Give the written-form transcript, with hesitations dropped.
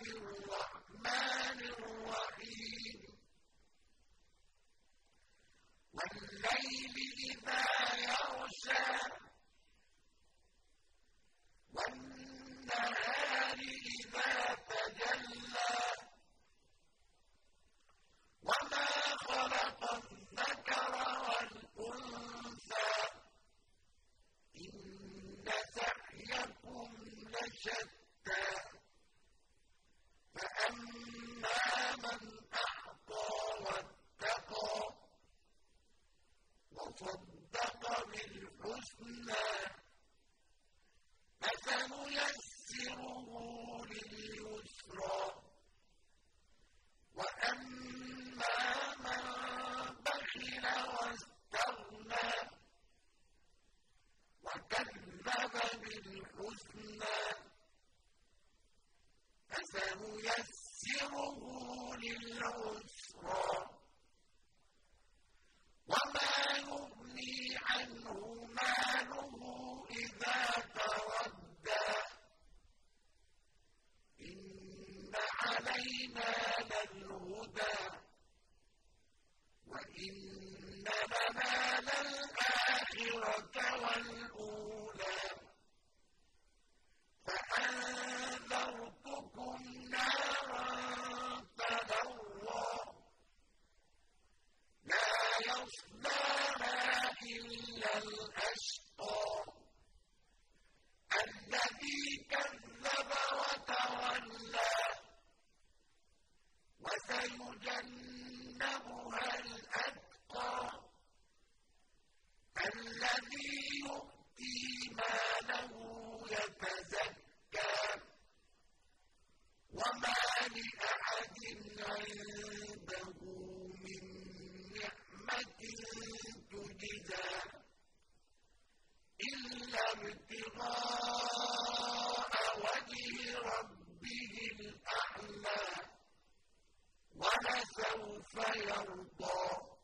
الرحمن الرحيم والليل إذا يغشى والنهار إذا تجلى وما خلق الذكر والأنثى إن سعيكم لشتى فأما من أعطى واتقى وصدق بالحسنى فسنيسره لليسرى وأما من بخل واستغنى وكذب بالحسنى فسنيسره للعسرى وما يغني عنه ماله إذا تردى إن علينا للهدى وإن لنا للآخرة والأولى فأنذرتكم نارا تلظى لا يصلاها إلا الأشقى الذي كذب وتولى وسيجنبها الأتقى الذي يؤتي ماله يتزكى وما لأحد عنده من نعمة تجزى إلا ابتغاء وجه ربه الأعلى ولسوف يرضى